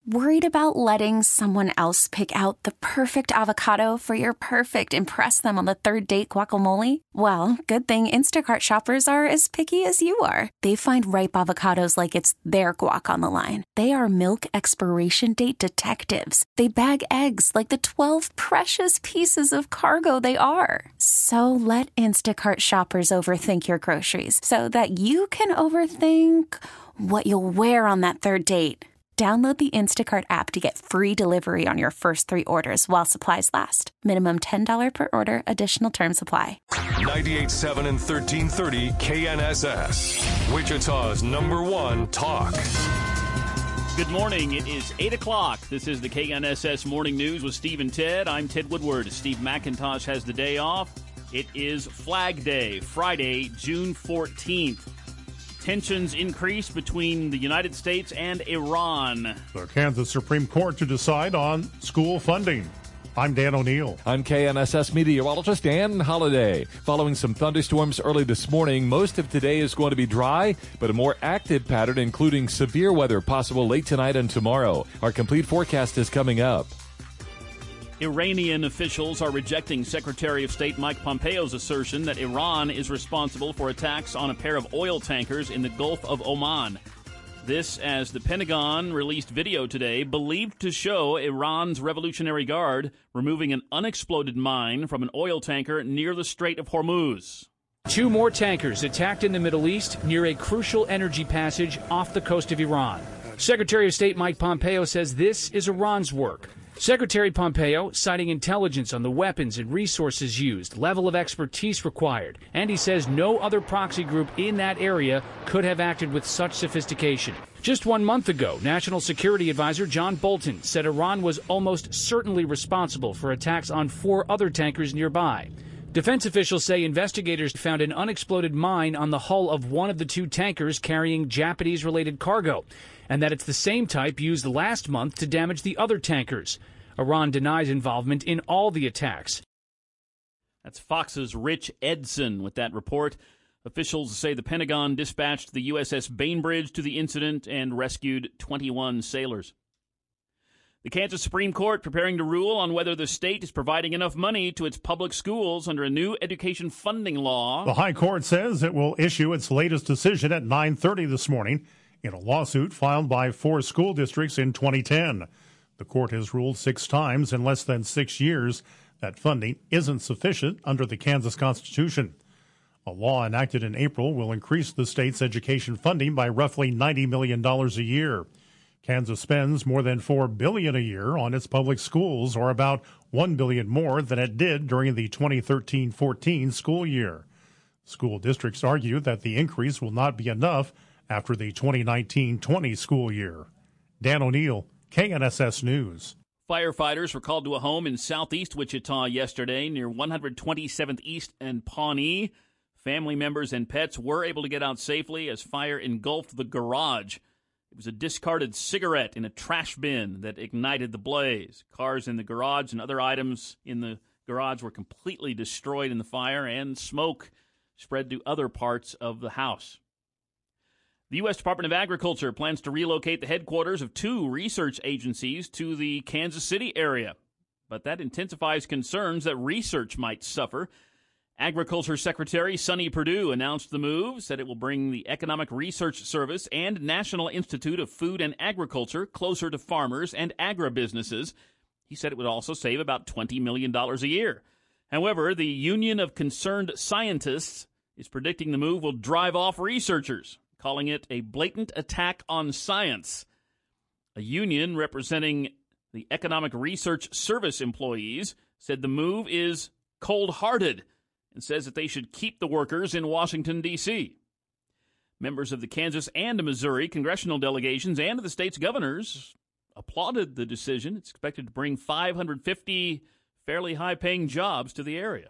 Worried about letting someone else pick out the perfect avocado for your perfect impress them on the third date guacamole? Well, good thing Instacart shoppers are as picky as you are. They find ripe avocados like it's their guac on the line. They are milk expiration date detectives. They bag eggs like the 12 precious pieces of cargo they are. So let Instacart shoppers overthink your groceries so that you can overthink what you'll wear on that third date. Download the Instacart app to get free delivery on your first 3 orders while supplies last. Minimum $10 per order. Additional terms apply. 98.7 and 1330 KNSS. Wichita's #1 talk. Good morning. It is 8 o'clock. This is the KNSS Morning News with Steve and Ted. I'm Ted Woodward. Steve McIntosh has the day off. It is Flag Day, Friday, June 14th. Tensions increase between the United States and Iran. The Kansas Supreme Court to decide on school funding. I'm Dan O'Neill. I'm KNSS meteorologist Dan Holliday. Following some thunderstorms early this morning, most of today is going to be dry, but a more active pattern including severe weather possible late tonight and tomorrow. Our complete forecast is coming up. Iranian officials are rejecting Secretary of State Mike Pompeo's assertion that Iran is responsible for attacks on a pair of oil tankers in the Gulf of Oman. This as the Pentagon released video today believed to show Iran's Revolutionary Guard removing an unexploded mine from an oil tanker near the Strait of Hormuz. 2 more tankers attacked in the Middle East near a crucial energy passage off the coast of Iran. Secretary of State Mike Pompeo says this is Iran's work. Secretary Pompeo citing intelligence on the weapons and resources used, level of expertise required, and he says no other proxy group in that area could have acted with such sophistication. Just 1 month ago, National Security Advisor John Bolton said Iran was almost certainly responsible for attacks on 4 other tankers nearby. Defense officials say investigators found an unexploded mine on the hull of one of the 2 tankers carrying Japanese-related cargo, and that it's the same type used last month to damage the other tankers. Iran denies involvement in all the attacks. That's Fox's Rich Edson with that report. Officials say the Pentagon dispatched the USS Bainbridge to the incident and rescued 21 sailors. The Kansas Supreme Court preparing to rule on whether the state is providing enough money to its public schools under a new education funding law. The High Court says it will issue its latest decision at 9:30 this morning in a lawsuit filed by 4 school districts in 2010. The court has ruled 6 times in less than 6 years that funding isn't sufficient under the Kansas Constitution. A law enacted in April will increase the state's education funding by roughly $90 million a year. Kansas spends more than $4 billion a year on its public schools, or about $1 billion more than it did during the 2013-14 school year. School districts argue that the increase will not be enough after the 2019-20 school year. Dan O'Neill, KNSS News. Firefighters were called to a home in southeast Wichita yesterday near 127th East and Pawnee. Family members and pets were able to get out safely as fire engulfed the garage. It was a discarded cigarette in a trash bin that ignited the blaze. Cars in the garage and other items in the garage were completely destroyed in the fire, and smoke spread to other parts of the house. The U.S. Department of Agriculture plans to relocate the headquarters of 2 research agencies to the Kansas City area, but that intensifies concerns that research might suffer. Agriculture Secretary Sonny Perdue announced the move, said it will bring the Economic Research Service and National Institute of Food and Agriculture closer to farmers and agribusinesses. He said it would also save about $20 million a year. However, the Union of Concerned Scientists is predicting the move will drive off researchers, calling it a blatant attack on science. A union representing the Economic Research Service employees said the move is cold-hearted and says that they should keep the workers in Washington, D.C. Members of the Kansas and Missouri congressional delegations and of the state's governors applauded the decision. It's expected to bring 550 fairly high-paying jobs to the area.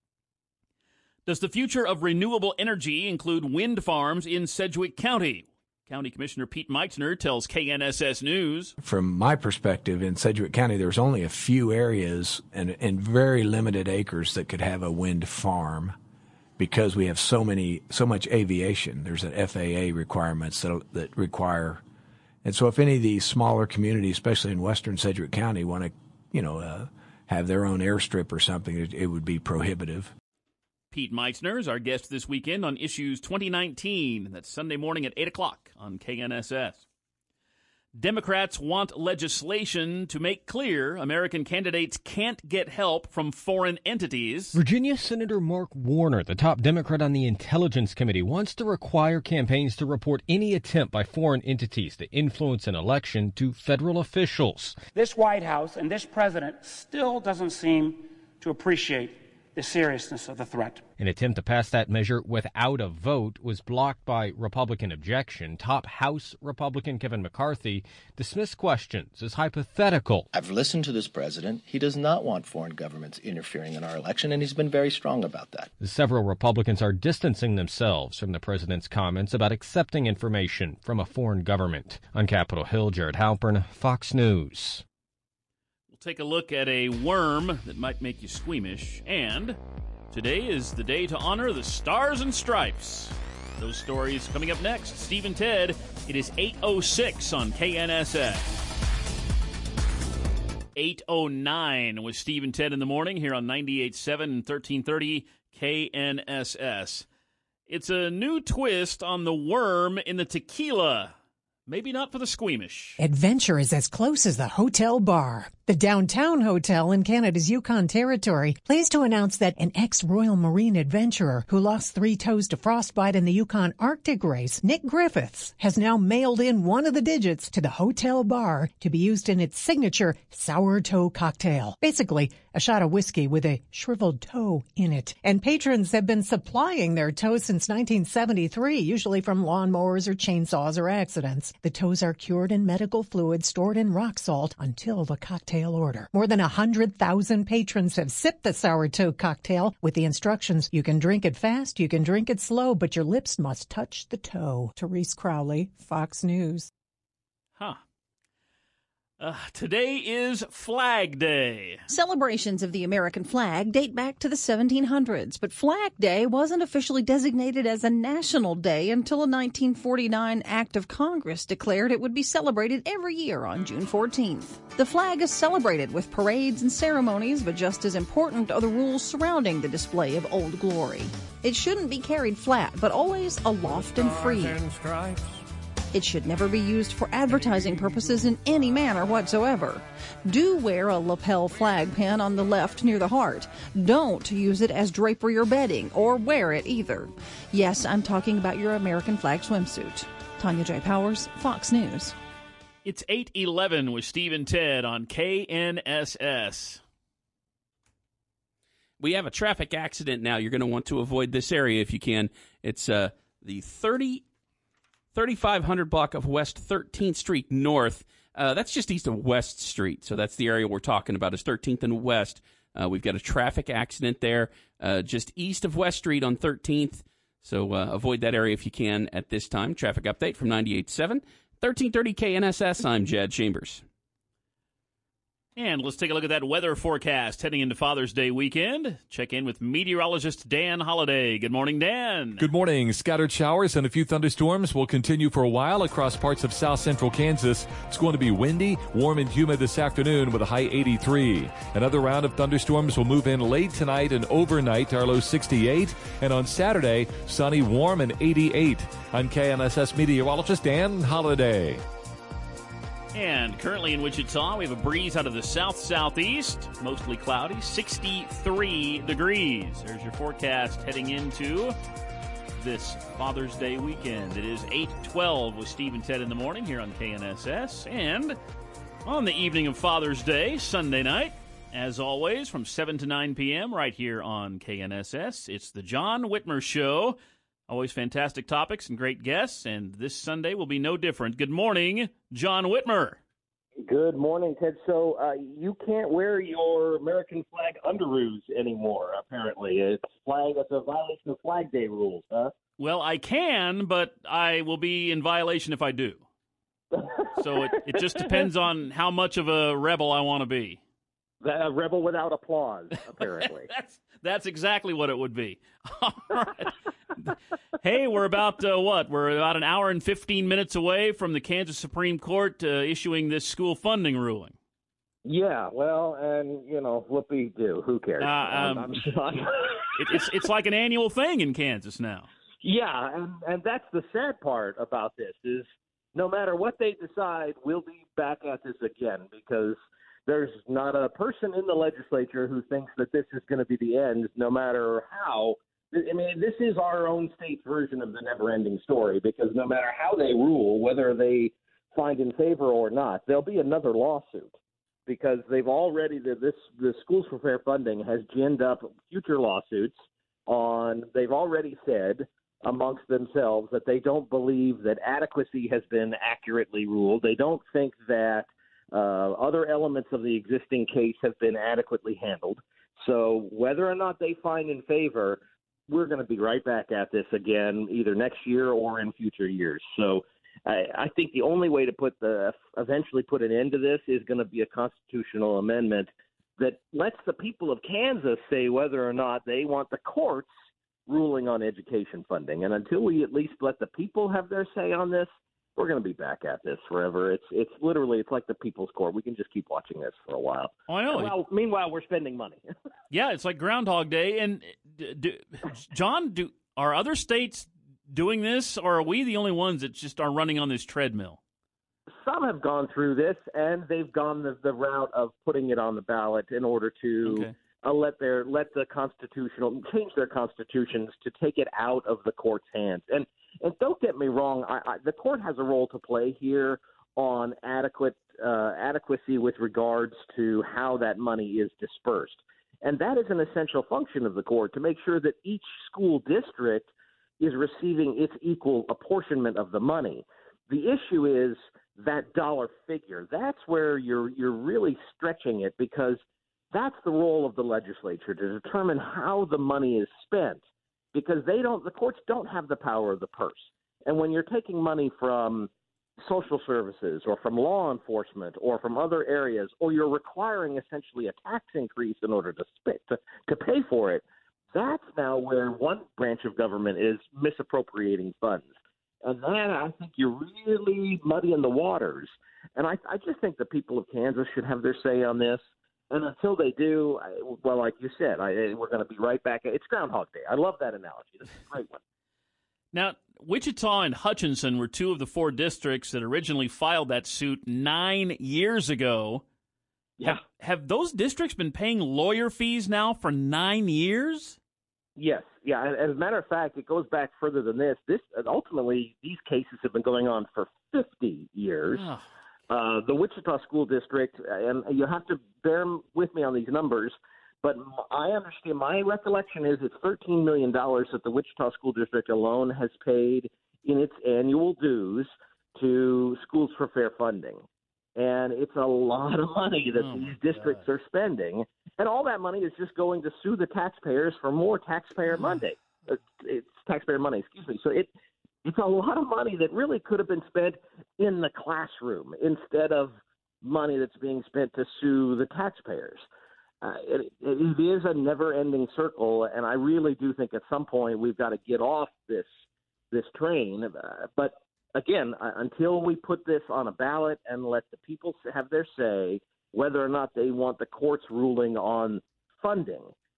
Does the future of renewable energy include wind farms in Sedgwick County? County Commissioner Pete Meitzner tells KNSS News. From my perspective, in Sedgwick County, there's only a few areas and very limited acres that could have a wind farm because we have so much aviation. There's an FAA requirements that require And so if any of these smaller communities, especially in western Sedgwick County, want to, have their own airstrip or something, it would be prohibitive. Pete Meitzner is our guest this weekend on Issues 2019. That's Sunday morning at 8 o'clock on KNSS. Democrats want legislation to make clear American candidates can't get help from foreign entities. Virginia Senator Mark Warner, the top Democrat on the Intelligence Committee, wants to require campaigns to report any attempt by foreign entities to influence an election to federal officials. This White House and this president still doesn't seem to appreciate the seriousness of the threat. An attempt to pass that measure without a vote was blocked by Republican objection. Top House Republican Kevin McCarthy dismissed questions as hypothetical. I've listened to this president. He does not want foreign governments interfering in our election, and he's been very strong about that. Several Republicans are distancing themselves from the president's comments about accepting information from a foreign government. On Capitol Hill, Jared Halpern, Fox News. Take a look at a worm that might make you squeamish, and today is the day to honor the Stars and Stripes. Those stories coming up next. Steve and Ted, it is 8:06 on KNSS. 8:09 with Steve and Ted in the morning here on 98.7 and 1330 KNSS. It's a new twist on the worm in the tequila. Maybe not for the squeamish. Adventure is as close as the hotel bar. The Downtown Hotel in Canada's Yukon Territory pleased to announce that an ex-Royal Marine adventurer who lost 3 toes to frostbite in the Yukon Arctic race, Nick Griffiths, has now mailed in one of the digits to the hotel bar to be used in its signature sour toe cocktail. Basically, a shot of whiskey with a shriveled toe in it. And patrons have been supplying their toes since 1973, usually from lawnmowers or chainsaws or accidents. The toes are cured in medical fluid stored in rock salt until the cocktail order. More than 100,000 patrons have sipped the sour toe cocktail with the instructions: you can drink it fast, you can drink it slow, but your lips must touch the toe. Therese Crowley, Fox News. Today is Flag Day. Celebrations of the American flag date back to the 1700s, but Flag Day wasn't officially designated as a national day until a 1949 Act of Congress declared it would be celebrated every year on June 14th. The flag is celebrated with parades and ceremonies, but just as important are the rules surrounding the display of Old Glory. It shouldn't be carried flat, but always aloft and free. It should never be used for advertising purposes in any manner whatsoever. Do wear a lapel flag pin on the left near the heart. Don't use it as drapery or bedding, or wear it either. Yes, I'm talking about your American flag swimsuit. Tanya J. Powers, Fox News. It's 8:11 with Steve and Ted on KNSS. We have a traffic accident now. You're going to want to avoid this area if you can. It's the 3500 block of West 13th Street North. That's just east of West Street, so that's the area we're talking about, is 13th and West. We've got a traffic accident there just east of West Street on 13th, so avoid that area if you can at this time. Traffic update from 98.7, 1330 KNSS. I'm Jad Chambers. And let's take a look at that weather forecast heading into Father's Day weekend. Check in with meteorologist Dan Holliday. Good morning, Dan. Good morning. Scattered showers and a few thunderstorms will continue for a while across parts of south central Kansas. It's going to be windy, warm, and humid this afternoon with a high 83. Another round of thunderstorms will move in late tonight and overnight, our low 68. And on Saturday, sunny, warm, and 88. I'm KNSS meteorologist Dan Holliday. And currently in Wichita, we have a breeze out of the south-southeast, mostly cloudy, 63 degrees. There's your forecast heading into this Father's Day weekend. It is 8:12 with Steve and Ted in the morning here on KNSS. And on the evening of Father's Day, Sunday night, as always, from 7 to 9 p.m. right here on KNSS, it's the John Whitmer Show. Always fantastic topics and great guests, and this Sunday will be no different. Good morning, John Whitmer. Good morning, Ted. So you can't wear your American flag underoos anymore, apparently. It's a violation of Flag Day rules, huh? Well, I can, but I will be in violation if I do. So it just depends on how much of a rebel I want to be. A rebel without applause, apparently. That's exactly what it would be. All right. Hey, we're about We're about an hour and 15 minutes away from the Kansas Supreme Court issuing this school funding ruling. Yeah, well, and, whoopee-doo. Who cares? It's like an annual thing in Kansas now. Yeah, and that's the sad part about this is no matter what they decide, we'll be back at this again because there's not a person in the legislature who thinks that this is going to be the end, no matter how. I mean, this is our own state's version of the never-ending story because no matter how they rule, whether they find in favor or not, there'll be another lawsuit because they've already the Schools for Fair Funding has ginned up future lawsuits on. They've already said amongst themselves that they don't believe that adequacy has been accurately ruled. They don't think that other elements of the existing case have been adequately handled. So whether or not they find in favor, we're going to be right back at this again, either next year or in future years. So I think the only way to eventually put an end to this is going to be a constitutional amendment that lets the people of Kansas say whether or not they want the courts ruling on education funding. And until we at least let the people have their say on this, we're going to be back at this forever. It's literally, it's like the people's court. We can just keep watching this for a while. Oh, I know. Meanwhile, we're spending money. Yeah, it's like Groundhog Day. And John, are other states doing this, or are we the only ones that just are running on this treadmill? Some have gone through this, and they've gone the route of putting it on the ballot in order to let the change their constitutions to take it out of the court's hands. And don't get me wrong, the court has a role to play here on adequacy with regards to how that money is dispersed. And that is an essential function of the court to make sure that each school district is receiving its equal apportionment of the money. The issue is that dollar figure. That's where you're really stretching it because that's the role of the legislature to determine how the money is spent because the courts don't have the power of the purse. And when you're taking money from social services or from law enforcement or from other areas, or you're requiring essentially a tax increase in order to pay for it, that's now where one branch of government is misappropriating funds. And then I think you're really muddying the waters. And I just think the people of Kansas should have their say on this. And until they do, like you said, we're going to be right back. It's Groundhog Day. I love that analogy. This is a great one. Now, Wichita and Hutchinson were two of the four districts that originally filed that suit 9 years ago. Yeah. Have those districts been paying lawyer fees now for 9 years? Yes. Yeah. As a matter of fact, it goes back further than this. Ultimately, these cases have been going on for 50 years. Oh. The Wichita School District, and you have to bear with me on these numbers, but I understand, my recollection is it's $13 million that the Wichita School District alone has paid in its annual dues to Schools for Fair Funding. And it's a lot of money that these districts are spending. And all that money is just going to sue the taxpayers for more taxpayer money. It's taxpayer money, excuse me. So it's a lot of money that really could have been spent in the classroom instead of money that's being spent to sue the taxpayers. It is a never-ending circle, and I really do think at some point we've got to get off this train. But again, until we put this on a ballot and let the people have their say whether or not they want the court's ruling on funding,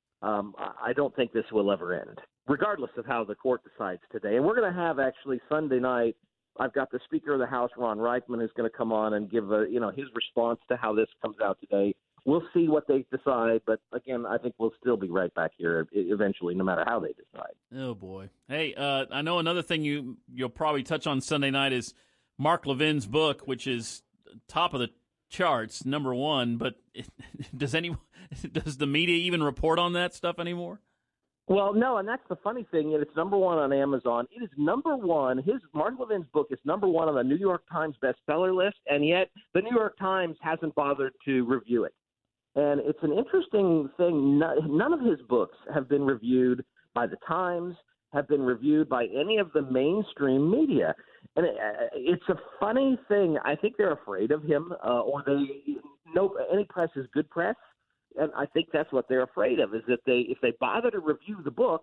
I don't think this will ever end, regardless of how the court decides today. And we're going to have actually Sunday night, I've got the Speaker of the House, Ron Reichman, who's going to come on and give his response to how this comes out today. We'll see what they decide, but again, I think we'll still be right back here eventually, no matter how they decide. Oh boy! Hey, I know another thing you'll probably touch on Sunday night is Mark Levin's book, which is top of the charts, #1. But does the media even report on that stuff anymore? Well, no, and that's the funny thing. It's #1 on Amazon. It is #1. Mark Levin's book is #1 on the New York Times bestseller list, and yet the New York Times hasn't bothered to review it. And it's an interesting thing. None of his books have been reviewed by the Times, have been reviewed by any of the mainstream media. And it's a funny thing. I think they're afraid of him, or any press is good press. And I think that's what they're afraid of, is that if they bother to review the book,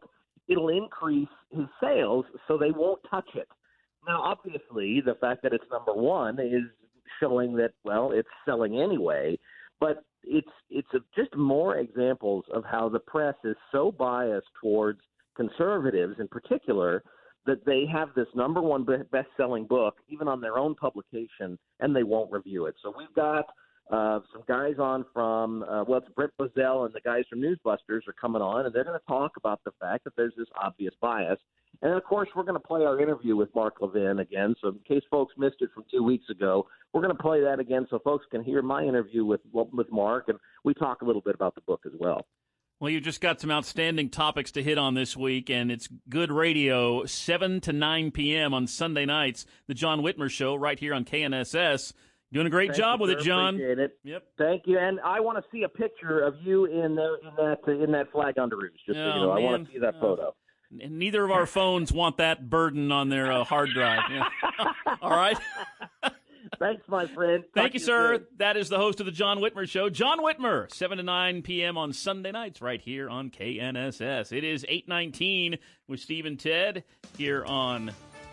it'll increase his sales, so they won't touch it. Now, obviously, the fact that it's number one is showing that, well, it's selling anyway, but it's just more examples of how the press is so biased towards conservatives in particular that they have this number one best-selling book, even on their own publication, and they won't review it. So we've got some guys on from, it's Brett Bozell and the guys from Newsbusters are coming on, and they're going to talk about the fact that there's this obvious bias. And, of course, we're going to play our interview with Mark Levin again. So in case folks missed it from 2 weeks ago, we're going to play that again so folks can hear my interview with Mark, and we talk a little bit about the book as well. Well, you've just got some outstanding topics to hit on this week, and it's good radio, 7 to 9 p.m. on Sunday nights, the John Whitmer Show right here on KNSS. Doing a great job with it, John. Appreciate it. Yep. Thank you, and I want to see a picture of you in that flag underoos. Just so you know, I want to see that photo. Neither of our phones want that burden on their hard drive. Yeah. All right. Thanks, my friend. Thank you, sir. That is the host of the John Whitmer Show, John Whitmer, 7 to 9 p.m. on Sunday nights right here on KNSS. It is 8:19 with Steve and Ted here on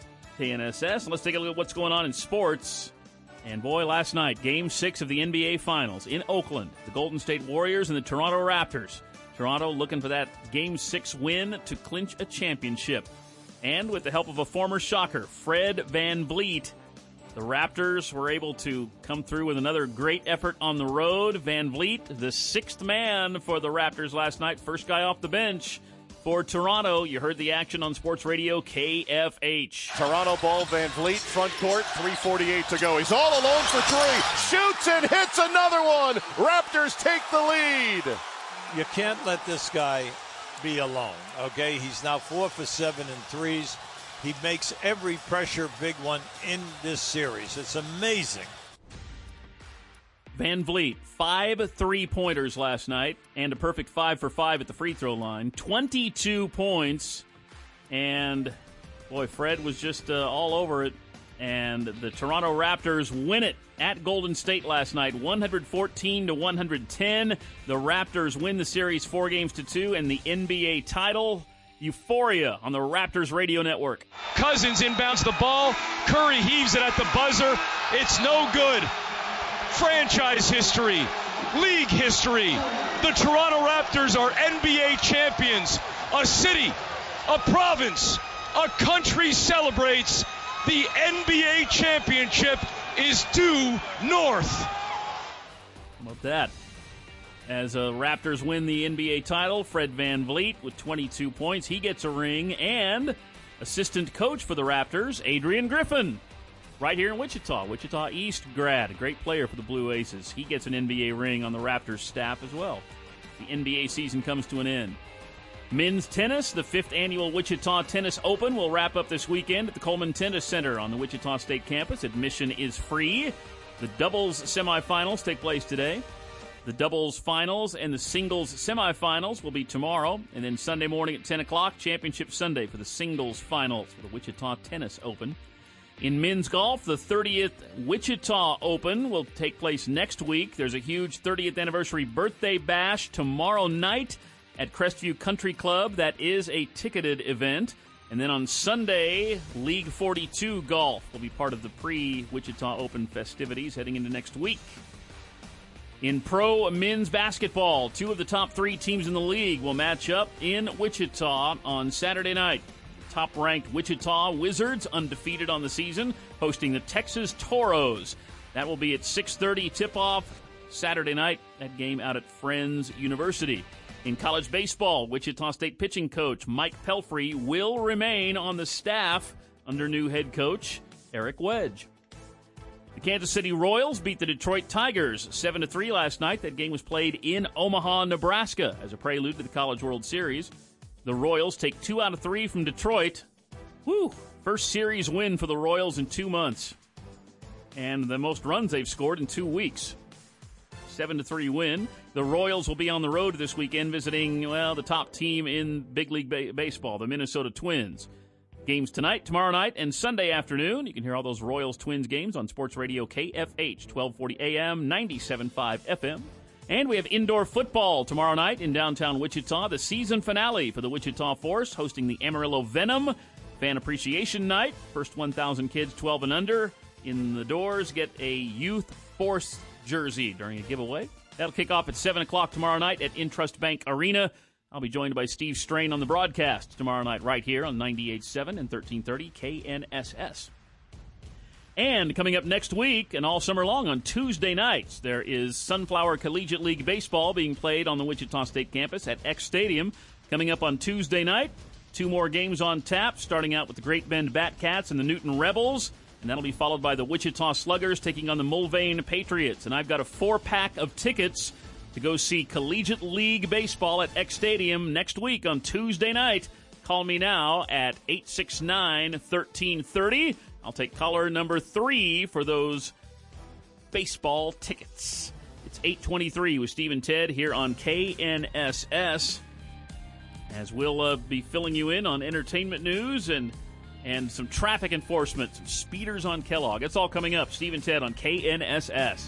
KNSS. Let's take a look at what's going on in sports. And, boy, last night, Game 6 of the NBA Finals in Oakland, the Golden State Warriors and the Toronto Raptors. Toronto looking for that Game 6 win to clinch a championship. And with the help of a former Shocker, Fred VanVleet, the Raptors were able to come through with another great effort on the road. VanVleet, the sixth man for the Raptors last night, first guy off the bench. For Toronto, you heard the action on Sports Radio KFH. Toronto ball, VanVleet, front court, 3:48 to go. He's all alone for three. Shoots and hits another one. Raptors take the lead. You can't let this guy be alone, okay? He's now 4 for 7 in threes. He makes every pressure big one in this series. It's amazing. VanVleet, 5 3-pointers last night, and a perfect 5 for 5 at the free throw line. 22 points, and boy, Fred was just all over it. And the Toronto Raptors win it at Golden State last night, 114 to 110. The Raptors win the series 4-2 and the NBA title. Euphoria on the Raptors radio network. Cousins inbounds the ball. Curry heaves it at the buzzer. It's no good. Franchise history, league history. The Toronto Raptors are NBA champions. A city, a province, a country celebrates. The NBA championship is due north. How about that? As Raptors win the NBA title, Fred VanVleet with 22 points. He gets a ring. And assistant coach for the Raptors, Adrian Griffin, right here in Wichita. Wichita East grad, a great player for the Blue Aces. He gets an NBA ring on the Raptors staff as well. The NBA season comes to an end. Men's tennis, the 5th annual Wichita Tennis Open, will wrap up this weekend at the Coleman Tennis Center on the Wichita State campus. Admission is free. The doubles semifinals take place today. The doubles finals and the singles semifinals will be tomorrow. And then Sunday morning at 10 o'clock, Championship Sunday for the singles finals for the Wichita Tennis Open. In men's golf, the 30th Wichita Open will take place next week. There's a huge 30th anniversary birthday bash tomorrow night at Crestview Country Club. That is a ticketed event. And then on Sunday, League 42 golf will be part of the pre-Wichita Open festivities heading into next week. In pro men's basketball, 2 of the top 3 teams in the league will match up in Wichita on Saturday night. Top-ranked Wichita Wizards, undefeated on the season, hosting the Texas Toros. That will be at 6:30 tip-off Saturday night. That game out at Friends University. In college baseball, Wichita State pitching coach Mike Pelfrey will remain on the staff under new head coach Eric Wedge. The Kansas City Royals beat the Detroit Tigers 7-3 last night. That game was played in Omaha, Nebraska, as a prelude to the College World Series. The Royals take 2 out of 3 from Detroit. Woo! First series win for the Royals in 2 months. And the most runs they've scored in 2 weeks. 7-3 win. The Royals will be on the road this weekend visiting, the top team in Big League Baseball, the Minnesota Twins. Games tonight, tomorrow night, and Sunday afternoon. You can hear all those Royals-Twins games on Sports Radio KFH, 1240 AM, 97.5 FM. And we have indoor football tomorrow night in downtown Wichita, the season finale for the Wichita Force, hosting the Amarillo Venom. Fan Appreciation Night. First 1,000 kids 12 and under in the doors get a Youth Force jersey during a giveaway. That'll kick off at 7 o'clock tomorrow night at Intrust Bank Arena. I'll be joined by Steve Strain on the broadcast tomorrow night right here on 98.7 and 1330 KNSS. And coming up next week and all summer long on Tuesday nights, there is Sunflower Collegiate League Baseball being played on the Wichita State campus at X Stadium. Coming up on Tuesday night, 2 more games on tap, starting out with the Great Bend Batcats and the Newton Rebels. And that'll be followed by the Wichita Sluggers taking on the Mulvane Patriots. And I've got a 4-pack of tickets to go see Collegiate League Baseball at X Stadium next week on Tuesday night. Call me now at 869-1330. I'll take caller number 3 for those baseball tickets. It's 8:23 with Steve and Ted here on KNSS, as we'll be filling you in on entertainment news and some traffic enforcement, some speeders on Kellogg. It's all coming up. Steve and Ted on KNSS.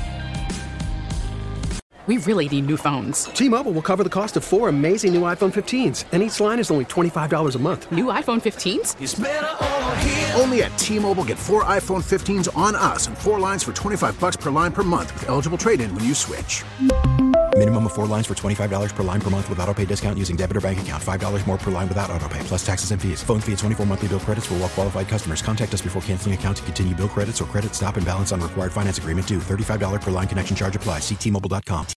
We really need new phones. T-Mobile will cover the cost of 4 amazing new iPhone 15s, and each line is only $25 a month. New iPhone 15s? It's better over here. Only at T-Mobile, get 4 iPhone 15s on us and 4 lines for $25 per line per month with eligible trade-in when you switch. Minimum of 4 lines for $25 per line per month with autopay discount using debit or bank account. $5 more per line without autopay, plus taxes and fees. Phone fee at 24 monthly bill credits for well-qualified customers. Contact us before canceling account to continue bill credits or credit stop and balance on required finance agreement due. $35 per line connection charge applies. See T-Mobile.com.